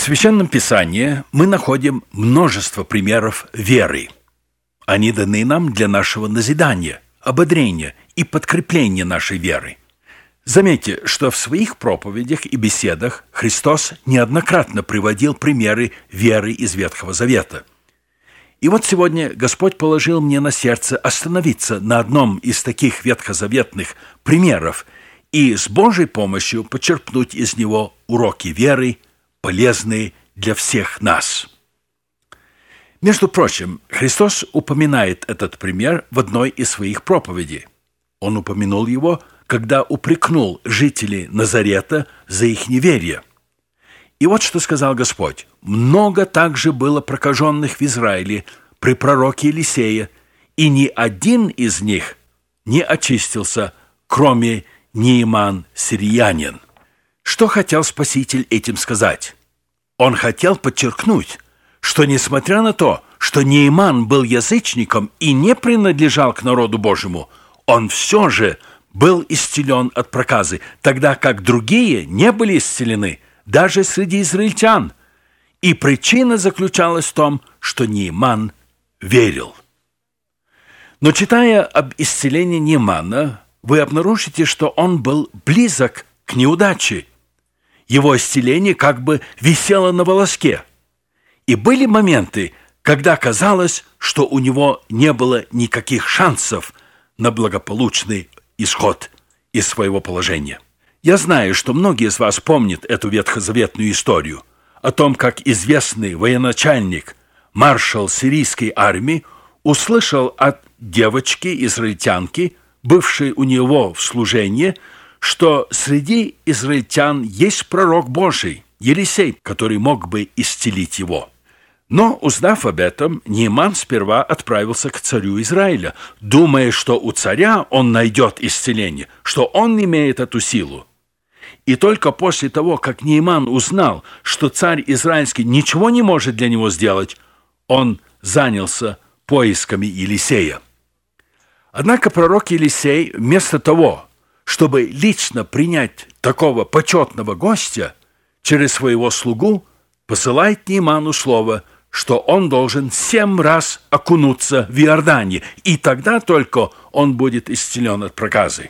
Священном Писании мы находим множество примеров веры. Они даны нам для нашего назидания, ободрения и подкрепления нашей веры. Заметьте, что в своих проповедях и беседах Христос неоднократно приводил примеры веры из Ветхого Завета. И вот сегодня Господь положил мне на сердце остановиться на одном из таких ветхозаветных примеров и с Божьей помощью почерпнуть из него уроки веры, полезные для всех нас. Между прочим, Христос упоминает этот пример в одной из своих проповедей. Он упомянул его, когда упрекнул жителей Назарета за их неверие. И вот что сказал Господь: «Много также было прокаженных в Израиле при пророке Елисее, и ни один из них не очистился, кроме Неиман сириянин». Что хотел Спаситель этим сказать? Он хотел подчеркнуть, что несмотря на то, что Неиман был язычником и не принадлежал к народу Божьему, он все же был исцелен от проказы, тогда как другие не были исцелены, даже среди израильтян. И причина заключалась в том, что Неиман верил. Но читая об исцелении Неимана, вы обнаружите, что он был близок к неудаче. Его исцеление как бы висело на волоске. И были моменты, когда казалось, что у него не было никаких шансов на благополучный исход из своего положения. Я знаю, что многие из вас помнят эту ветхозаветную историю о том, как известный военачальник, маршал сирийской армии, услышал от девочки-израильтянки, бывшей у него в служении, что среди израильтян есть пророк Божий, Елисей, который мог бы исцелить его. Но, узнав об этом, Неиман сперва отправился к царю Израиля, думая, что у царя он найдет исцеление, что он имеет эту силу. И только после того, как Неиман узнал, что царь израильский ничего не может для него сделать, он занялся поисками Елисея. Однако пророк Елисей вместо того, чтобы лично принять такого почетного гостя, через своего слугу посылает Неиману слово, что он должен 7 раз окунуться в Иордане, и тогда только он будет исцелен от проказы.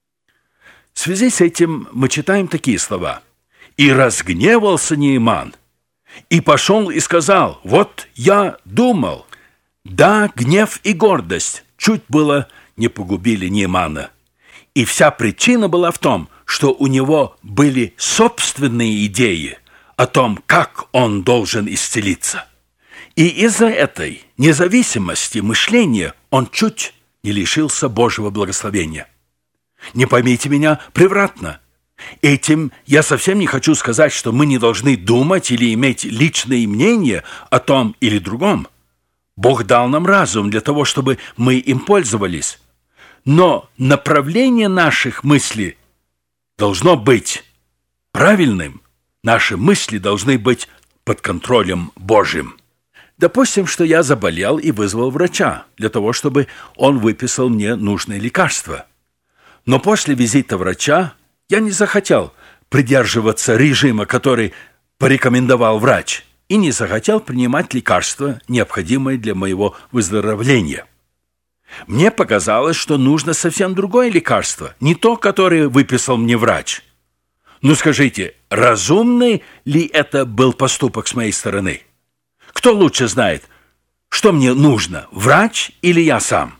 В связи с этим мы читаем такие слова: «И разгневался Неиман, и пошел и сказал: вот я думал». Да, гнев и гордость чуть было не погубили Неимана. И вся причина была в том, что у него были собственные идеи о том, как он должен исцелиться. И из-за этой независимости мышления он чуть не лишился Божьего благословения. Не поймите меня превратно. Этим я совсем не хочу сказать, что мы не должны думать или иметь личное мнение о том или другом. Бог дал нам разум для того, чтобы мы им пользовались. Но направление наших мыслей должно быть правильным. Наши мысли должны быть под контролем Божьим. Допустим, что я заболел и вызвал врача для того, чтобы он выписал мне нужные лекарства. Но после визита врача я не захотел придерживаться режима, который порекомендовал врач, и не захотел принимать лекарства, необходимые для моего выздоровления. Мне показалось, что нужно совсем другое лекарство, не то, которое выписал мне врач. Ну скажите, разумный ли это был поступок с моей стороны? Кто лучше знает, что мне нужно, врач или я сам?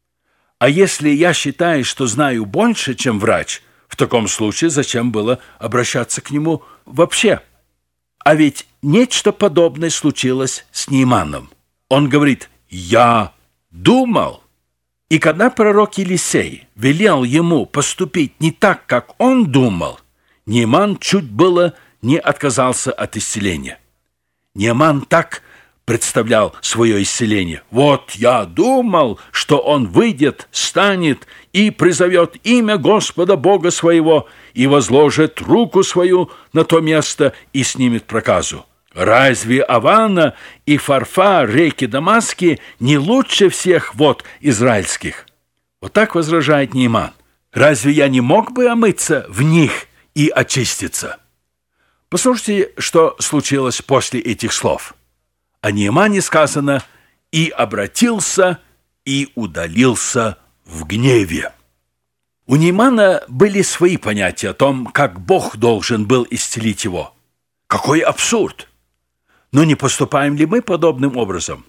А если я считаю, что знаю больше, чем врач, в таком случае зачем было обращаться к нему вообще? А ведь нечто подобное случилось с Неиманом. Он говорит: «Я думал». И когда пророк Елисей велел ему поступить не так, как он думал, Неиман чуть было не отказался от исцеления. Неиман так представлял свое исцеление: «Вот я думал, что он выйдет, станет и призовет имя Господа Бога своего, и возложит руку свою на то место и снимет проказу. Разве Авана и Фарфа, реки Дамасские, не лучше всех вод израильских?» Вот так возражает Неиман. «Разве я не мог бы омыться в них и очиститься?» Послушайте, что случилось после этих слов. О Неемане сказано: «И обратился, и удалился в гневе». У Неемана были свои понятия о том, как Бог должен был исцелить его. Какой абсурд! Но не поступаем ли мы подобным образом?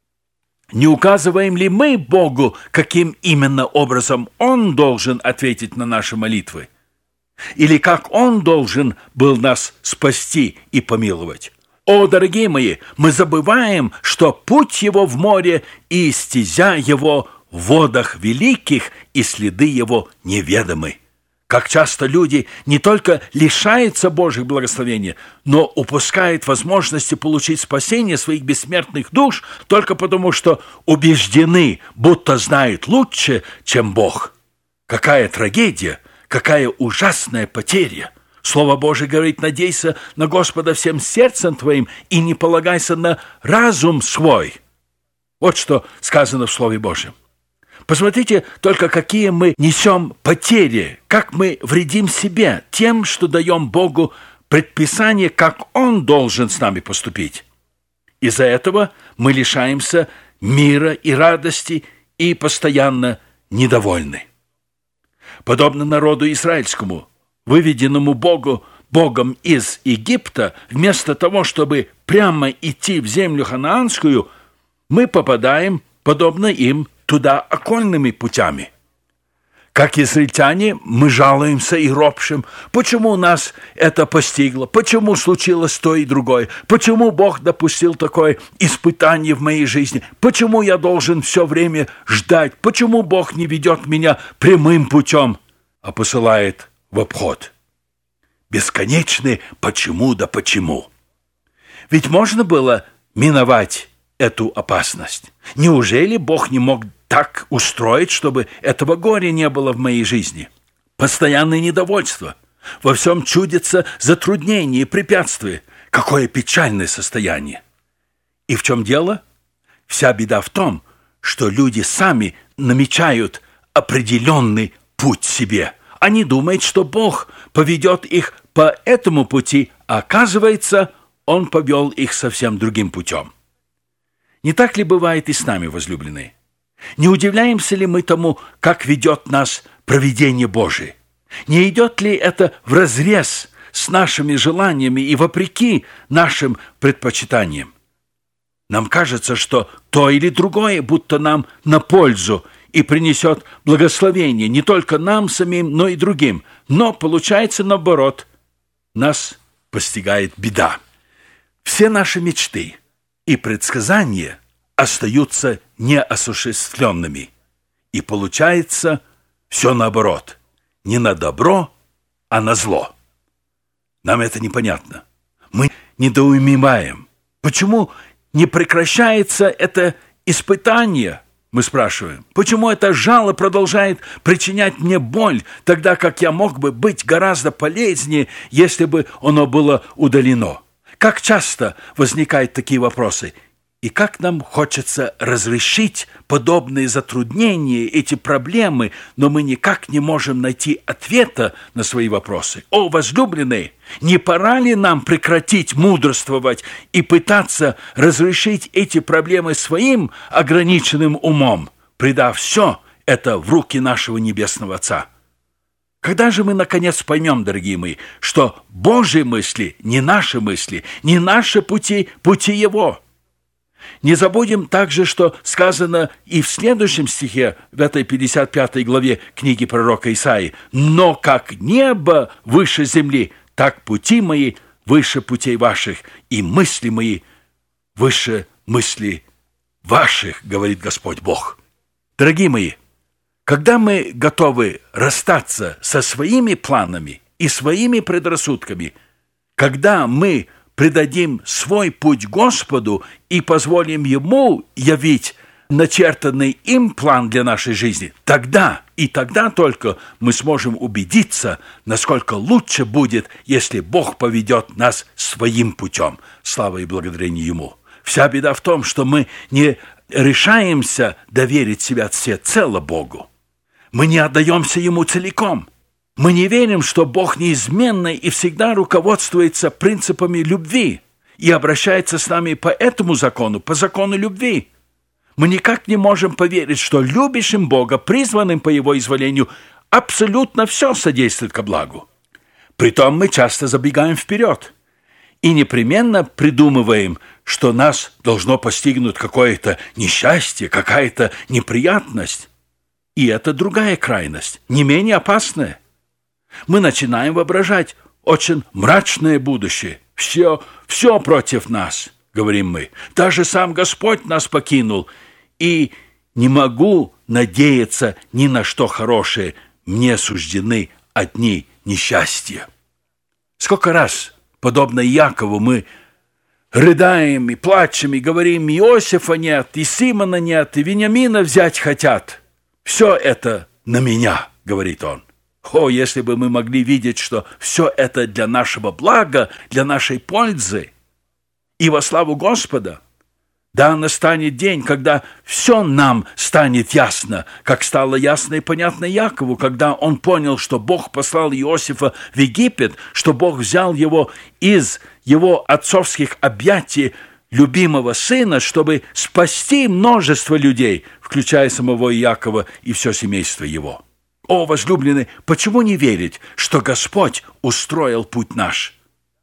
Не указываем ли мы Богу, каким именно образом Он должен ответить на наши молитвы? Или как Он должен был нас спасти и помиловать? О, дорогие мои, мы забываем, что путь Его в море и стезя Его в водах великих, и следы Его неведомы. Как часто люди не только лишаются Божьих благословений, но упускают возможности получить спасение своих бессмертных душ только потому, что убеждены, будто знают лучше, чем Бог. Какая трагедия, какая ужасная потеря! Слово Божие говорит: надейся на Господа всем сердцем твоим и не полагайся на разум свой. Вот что сказано в Слове Божьем. Посмотрите только, какие мы несем потери, как мы вредим себе тем, что даем Богу предписание, как Он должен с нами поступить. Из-за этого мы лишаемся мира и радости и постоянно недовольны. Подобно народу израильскому, выведенному Богом из Египта, вместо того, чтобы прямо идти в землю ханаанскую, мы попадаем, подобно им, туда окольными путями. Как израильтяне, мы жалуемся и ропщим: почему нас это постигло, почему случилось то и другое, почему Бог допустил такое испытание в моей жизни, почему я должен все время ждать, почему Бог не ведет меня прямым путем, а посылает в обход. Бесконечные «почему да почему». Ведь можно было миновать эту опасность. Неужели Бог не мог так устроить, чтобы этого горя не было в моей жизни? Постоянное недовольство. Во всем чудится затруднение и препятствие. Какое печальное состояние. И в чем дело? Вся беда в том, что люди сами намечают определенный путь себе. Они думают, что Бог поведет их по этому пути, а оказывается, Он повел их совсем другим путем. Не так ли бывает и с нами, возлюбленные? Не удивляемся ли мы тому, как ведет нас провидение Божие? Не идет ли это вразрез с нашими желаниями и вопреки нашим предпочитаниям? Нам кажется, что то или другое будто нам на пользу и принесет благословение не только нам самим, но и другим. Но получается наоборот. Нас постигает беда. Все наши мечты и предсказания остаются неосуществленными. И получается все наоборот. Не на добро, а на зло. Нам это непонятно. Мы недоумеваем. Почему не прекращается это испытание? Мы спрашиваем. Почему это жало продолжает причинять мне боль, тогда как я мог бы быть гораздо полезнее, если бы оно было удалено? Как часто возникают такие вопросы? И как нам хочется разрешить подобные затруднения, эти проблемы, но мы никак не можем найти ответа на свои вопросы. О, возлюбленные, не пора ли нам прекратить мудрствовать и пытаться разрешить эти проблемы своим ограниченным умом, предав все это в руки нашего Небесного Отца? Когда же мы, наконец, поймем, дорогие мои, что Божьи мысли не наши мысли, не наши пути, пути Его? Не забудем также, что сказано и в следующем стихе, в этой 55 главе книги пророка Исаии: «Но как небо выше земли, так пути мои выше путей ваших, и мысли мои выше мыслей ваших, говорит Господь Бог». Дорогие мои, когда мы готовы расстаться со своими планами и своими предрассудками, когда мы предадим свой путь Господу и позволим Ему явить начертанный им план для нашей жизни, тогда и тогда только мы сможем убедиться, насколько лучше будет, если Бог поведет нас своим путем. Слава и благодарение Ему. Вся беда в том, что мы не решаемся доверить себя всецело Богу. Мы не отдаемся Ему целиком. Мы не верим, что Бог неизменный и всегда руководствуется принципами любви и обращается с нами по этому закону, по закону любви. Мы никак не можем поверить, что любящим Бога, призванным по Его изволению, абсолютно все содействует ко благу. Притом мы часто забегаем вперед и непременно придумываем, что нас должно постигнуть какое-то несчастье, какая-то неприятность. И это другая крайность, не менее опасная. Мы начинаем воображать очень мрачное будущее. Все против нас, говорим мы. Даже сам Господь нас покинул. И не могу надеяться ни на что хорошее. Мне суждены одни несчастья. Сколько раз, подобно Якову, мы рыдаем и плачем, и говорим: Иосифа нет, и Симона нет, и Вениамина взять хотят. Все это на меня, говорит он. О, если бы мы могли видеть, что все это для нашего блага, для нашей пользы и во славу Господа. Да, настанет день, когда все нам станет ясно, как стало ясно и понятно Якову, когда он понял, что Бог послал Иосифа в Египет, что Бог взял его из его отцовских объятий любимого сына, чтобы спасти множество людей, включая самого Иакова и все семейство его. О, возлюбленный, почему не верить, что Господь устроил путь наш?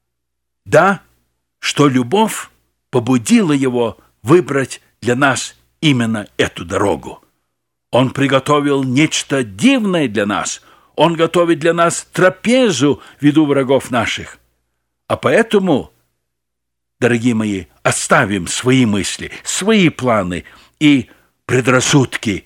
Да, что любовь побудила его выбрать для нас именно эту дорогу. Он приготовил нечто дивное для нас. Он готовит для нас трапезу в виду врагов наших. А поэтому, дорогие мои, оставим свои мысли, свои планы и предрассудки,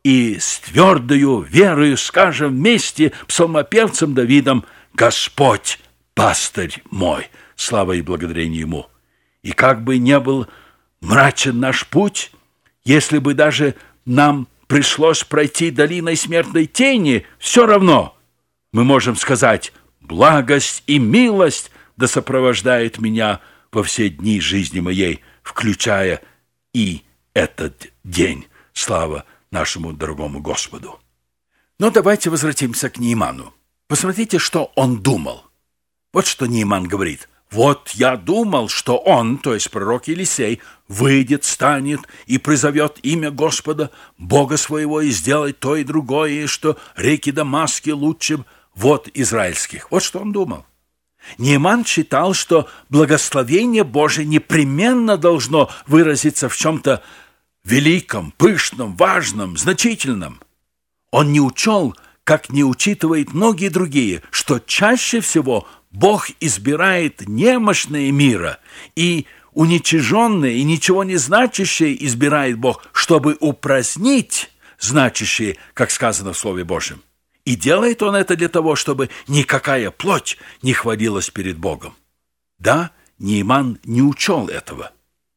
и с твердою верою скажем вместе псалмопевцем Давидом: «Господь, пастырь мой». Слава и благодарение Ему. И как бы не был мрачен наш путь, если бы даже нам пришлось пройти долиной смертной тени, все равно мы можем сказать: «Благость и милость да сопровождает меня во все дни жизни моей, включая и этот день». Слава нашему дорогому Господу. Но давайте возвратимся к Нееману. Посмотрите, что он думал. Вот что Нееман говорит: «Вот я думал, что он, то есть пророк Елисей, выйдет, станет и призовет имя Господа, Бога своего, и сделает то и другое, и что реки Дамаски лучше вод израильских». Вот что он думал. Нееман считал, что благословение Божие непременно должно выразиться в чем-то великом, пышном, важном, значительном. Он не учел, как не учитывает многие другие, что чаще всего Бог избирает немощное мира, и уничиженное и ничего не значащее избирает Бог, чтобы упразднить значащее, как сказано в Слове Божьем. И делает он это для того, чтобы никакая плоть не хвалилась перед Богом. Да, Нееман не учел этого.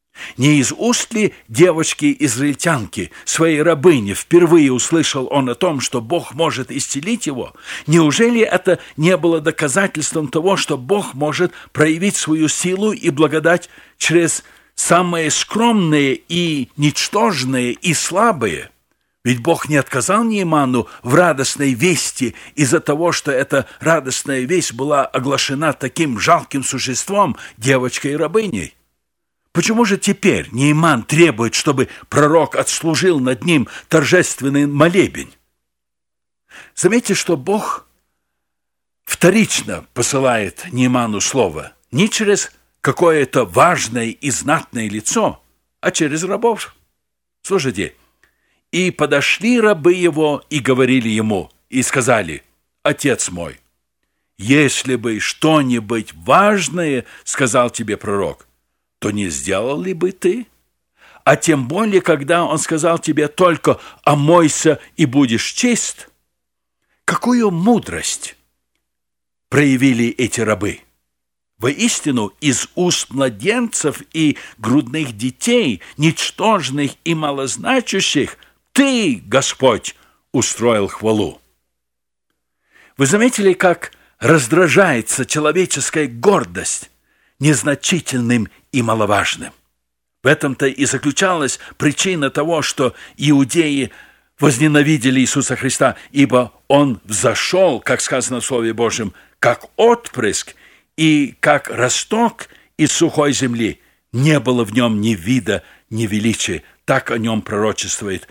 Не из уст ли девочки-израильтянки, своей рабыни, впервые услышал он о том, что Бог может исцелить его? Неужели это не было доказательством того, что Бог может проявить свою силу и благодать через самые скромные и ничтожные и слабые? Ведь Бог не отказал Нееману в радостной вести из-за того, что эта радостная весть была оглашена таким жалким существом, девочкой-рабыней. Почему же теперь Нееман требует, чтобы пророк отслужил над ним торжественный молебень? Заметьте, что Бог вторично посылает Нееману слово не через какое-то важное и знатное лицо, а через рабов. Слушайте, «И подошли рабы его и говорили ему, и сказали: Отец мой, если бы что-нибудь важное сказал тебе пророк, то не сделал ли бы ты? А тем более, когда он сказал тебе только: омойся и будешь чист». Какую мудрость проявили эти рабы! Воистину, из уст младенцев и грудных детей, ничтожных и малозначащих, ты, Господь, устроил хвалу. Вы заметили, как раздражается человеческая гордость незначительным и маловажным? В этом-то и заключалась причина того, что иудеи возненавидели Иисуса Христа, ибо Он взошел, как сказано в Слове Божьем, как отпрыск и как росток из сухой земли. Не было в Нем ни вида, ни величия. Так о Нем пророчествует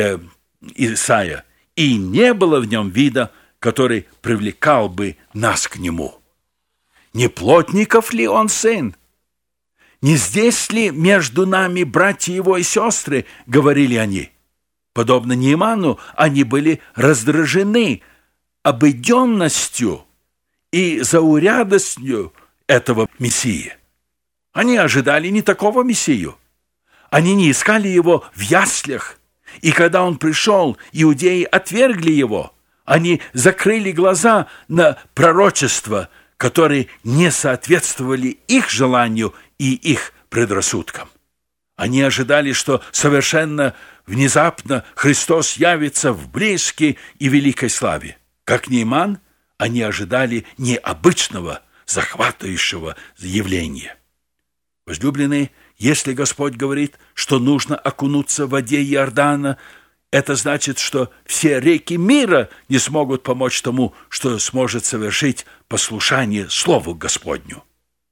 Исаия. И не было в Нем вида, который привлекал бы нас к Нему. Не плотников ли Он сын? Не здесь ли между нами братья Его и сестры, говорили они. Подобно Нейману, они были раздражены обыденностью и заурядностью этого Мессии. Они ожидали не такого Мессию. Они не искали Его в яслях. И когда Он пришел, иудеи отвергли Его. Они закрыли глаза на пророчества, которые не соответствовали их желанию и их предрассудкам. Они ожидали, что совершенно внезапно Христос явится в блеске и великой славе. Как Нейман, они ожидали необычного, захватывающего явления. Возлюбленные, если Господь говорит, что нужно окунуться в воде Иордана, это значит, что все реки мира не смогут помочь тому, что сможет совершить послушание Слову Господню.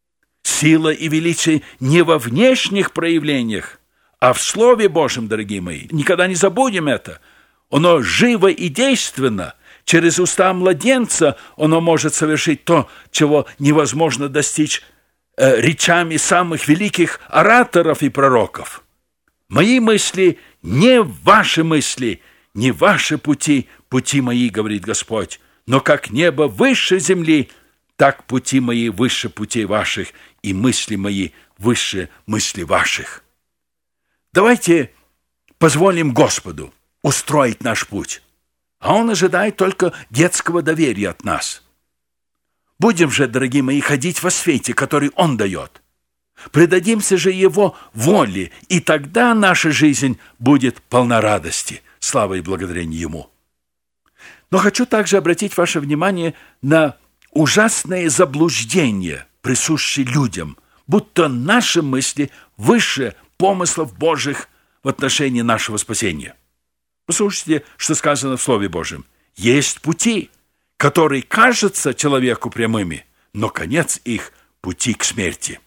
Сила и величие не во внешних проявлениях, а в Слове Божьем, дорогие мои. Никогда не забудем это. Оно живо и действенно. Через уста младенца оно может совершить то, чего невозможно достичь речами самых великих ораторов и пророков. Мои мысли не ваши мысли, не ваши пути, пути мои, говорит Господь, но как небо выше земли, так пути мои выше путей ваших, и мысли мои выше мыслей ваших. Давайте позволим Господу устроить наш путь, а Он ожидает только детского доверия от нас. Будем же, дорогие мои, ходить во свете, который Он дает. Предадимся же Его воле, и тогда наша жизнь будет полна радости, славы и благодарения Ему. Но хочу также обратить ваше внимание на ужасное заблуждение, присущее людям, будто наши мысли выше помыслов Божьих в отношении нашего спасения. Послушайте, что сказано в Слове Божьем. Есть пути, которые кажутся человеку прямыми, но конец их – пути к смерти.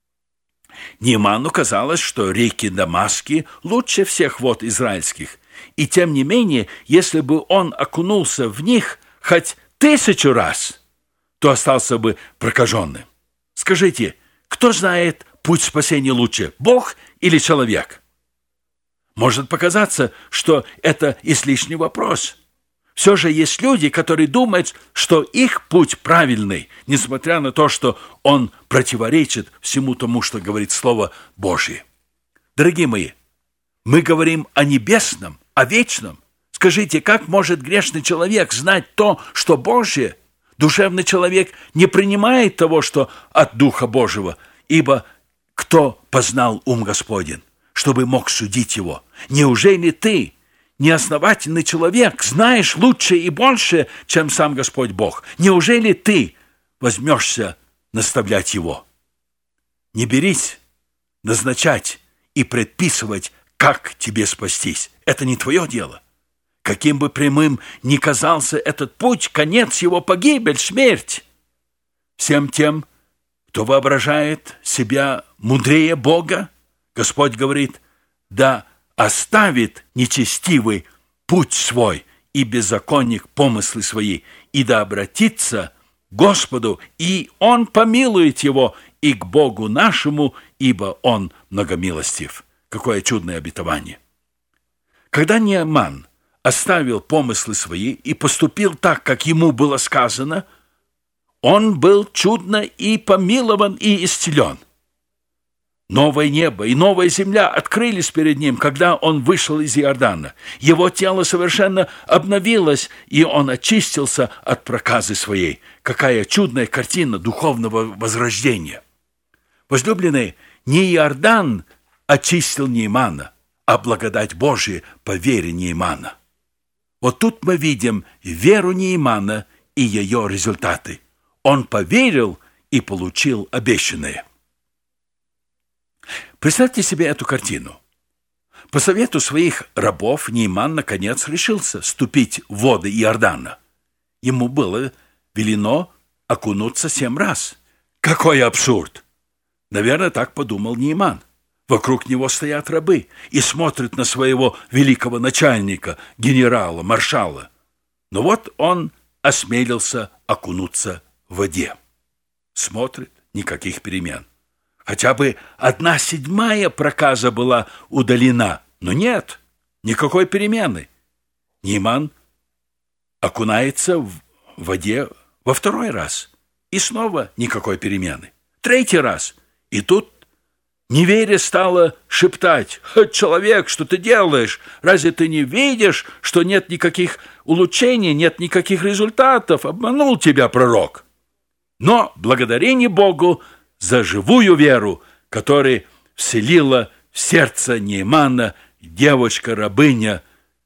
Нейману казалось, что реки Дамаски лучше всех вод израильских, и тем не менее, если бы он окунулся в них хоть 1000 раз, то остался бы прокаженным. Скажите, кто знает путь спасения лучше, Бог или человек? Может показаться, что это излишний вопрос. Все же есть люди, которые думают, что их путь правильный, несмотря на то, что он противоречит всему тому, что говорит Слово Божье. Дорогие мои, мы говорим о небесном, о вечном. Скажите, как может грешный человек знать то, что Божье? Душевный человек не принимает того, что от Духа Божьего, ибо кто познал ум Господень, чтобы мог судить его? Неужели ты, неосновательный человек, знаешь лучше и больше, чем сам Господь Бог? Неужели ты возьмешься наставлять его? Не берись назначать и предписывать, как тебе спастись. Это не твое дело. Каким бы прямым ни казался этот путь, конец его — погибель, смерть. Всем тем, кто воображает себя мудрее Бога, Господь говорит, да оставит нечестивый путь свой и беззаконник помыслы свои, и да обратится к Господу, и Он помилует его, и к Богу нашему, ибо Он многомилостив. Какое чудное обетование! Когда Нейман оставил помыслы свои и поступил так, как ему было сказано, он был чудно и помилован, и исцелен. Новое небо и новая земля открылись перед ним, когда он вышел из Иордана. Его тело совершенно обновилось, и он очистился от проказы своей. Какая чудная картина духовного возрождения! Возлюбленные, не Иордан очистил Неймана, а благодать Божия по вере Неймана. Вот тут мы видим веру Неймана и ее результаты. Он поверил и получил обещанное. Представьте себе эту картину. По совету своих рабов Нейман наконец решился ступить в воды Иордана. Ему было велено окунуться 7 раз. Какой абсурд! Наверное, так подумал Нейман. Вокруг него стоят рабы и смотрят на своего великого начальника, генерала, маршала. Но вот он осмелился окунуться в воде. Смотрит, никаких перемен. Хотя бы 1/7 проказа была удалена, но нет, никакой перемены. Нейман окунается в воде во 2-й раз, и снова никакой перемены. 3-й раз, и тут неверие стало шептать: «Человек, что ты делаешь? Разве ты не видишь, что нет никаких улучшений, нет никаких результатов? Обманул тебя пророк». Но благодарение Богу за живую веру, которая вселила в сердце Неймана девочка-рабыня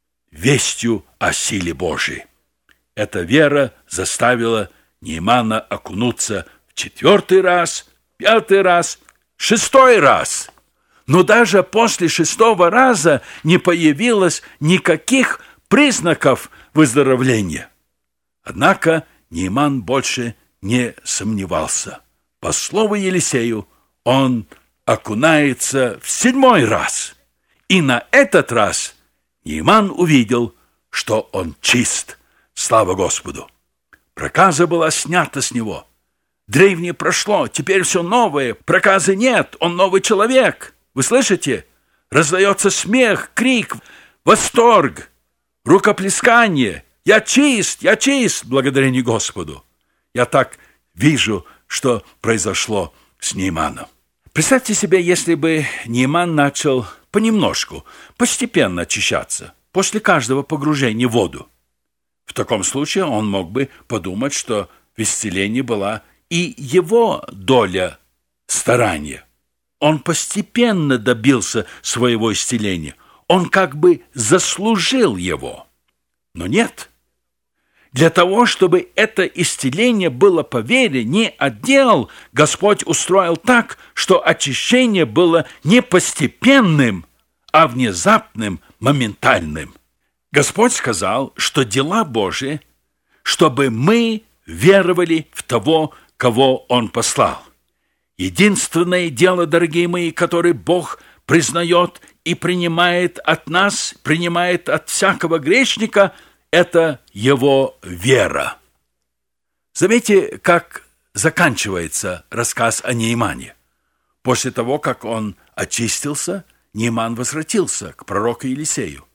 вестью о силе Божией. Эта вера заставила Неймана окунуться в 4-й раз, 5-й раз, 6-й раз. Но даже после 6-го раза не появилось никаких признаков выздоровления. Однако Нейман больше не сомневался. По слову Елисею, он окунается в 7-й раз. И на этот раз Нейман увидел, что он чист. Слава Господу! Проказа была снята с него. Древнее прошло, теперь все новое. Проказы нет, он новый человек. Вы слышите? Раздается смех, крик, восторг, рукоплескание. Я чист, благодарение Господу. Я так вижу, что произошло с Нейманом. Представьте себе, если бы Нейман начал понемножку, постепенно очищаться после каждого погружения в воду. В таком случае он мог бы подумать, что в исцелении была и его доля старания. Он постепенно добился своего исцеления. Он как бы заслужил его. Но нет. Для того, чтобы это исцеление было по вере, не от дел, Господь устроил так, что очищение было не постепенным, а внезапным, моментальным. Господь сказал, что дела Божии, чтобы мы веровали в того, кого Он послал. Единственное дело, дорогие мои, которое Бог признает и принимает от нас, принимает от всякого грешника, это его вера. Заметьте, как заканчивается рассказ о Неймане. После того, как он очистился, Нейман возвратился к пророку Елисею.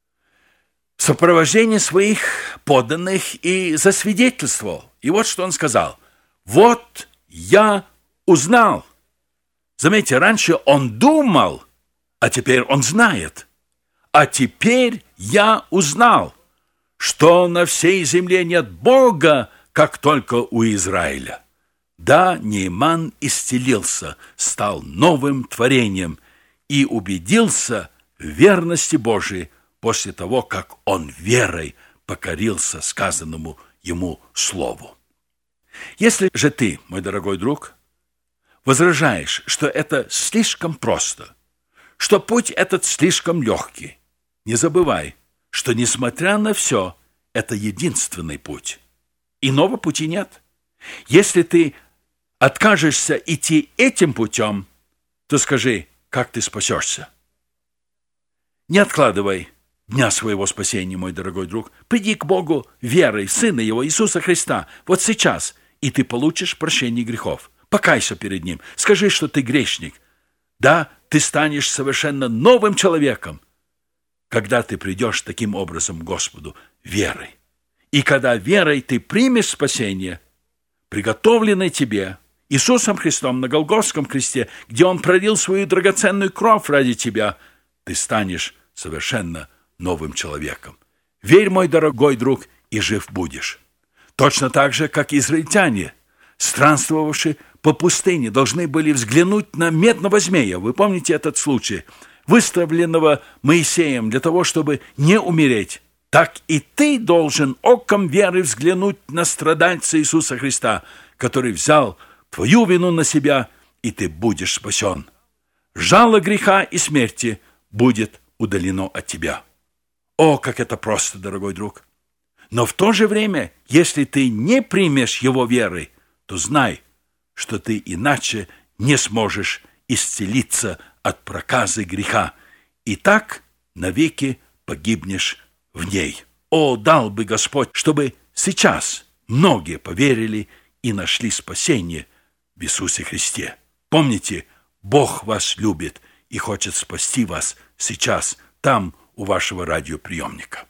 В сопровождении своих подданных и засвидетельствовал. И вот что он сказал: «Вот я узнал». Заметьте, раньше он думал, а теперь он знает. «А теперь я узнал, что на всей земле нет Бога, как только у Израиля». Да, Нейман исцелился, стал новым творением и убедился в верности Божией после того, как он верой покорился сказанному ему слову. Если же ты, мой дорогой друг, возражаешь, что это слишком просто, что путь этот слишком легкий, не забывай, что, несмотря на все, это единственный путь. Иного пути нет. Если ты откажешься идти этим путем, то скажи, как ты спасешься. Не откладывай дня своего спасения, мой дорогой друг. Приди к Богу верой в Сына Его, Иисуса Христа, вот сейчас, и ты получишь прощение грехов. Покайся перед Ним, скажи, что ты грешник. Да, ты станешь совершенно новым человеком, когда ты придешь таким образом к Господу верой. И когда верой ты примешь спасение, приготовленное тебе Иисусом Христом на Голгофском кресте, где Он пролил свою драгоценную кровь ради тебя, ты станешь совершенно новым человеком. Верь, мой дорогой друг, и жив будешь. Точно так же, как израильтяне, странствовавшие по пустыне, должны были взглянуть на медного змея. Вы помните этот случай, выставленного Моисеем для того, чтобы не умереть? Так и ты должен оком веры взглянуть на страдальца Иисуса Христа, который взял твою вину на себя, и ты будешь спасен. Жало греха и смерти будет удалено от тебя. О, как это просто, дорогой друг! Но в то же время, если ты не примешь его веры, то знай, что ты иначе не сможешь исцелиться от проказы греха, и так навеки погибнешь в ней. О, дал бы Господь, чтобы сейчас многие поверили и нашли спасение в Иисусе Христе. Помните, Бог вас любит и хочет спасти вас сейчас, там, у вашего радиоприемника.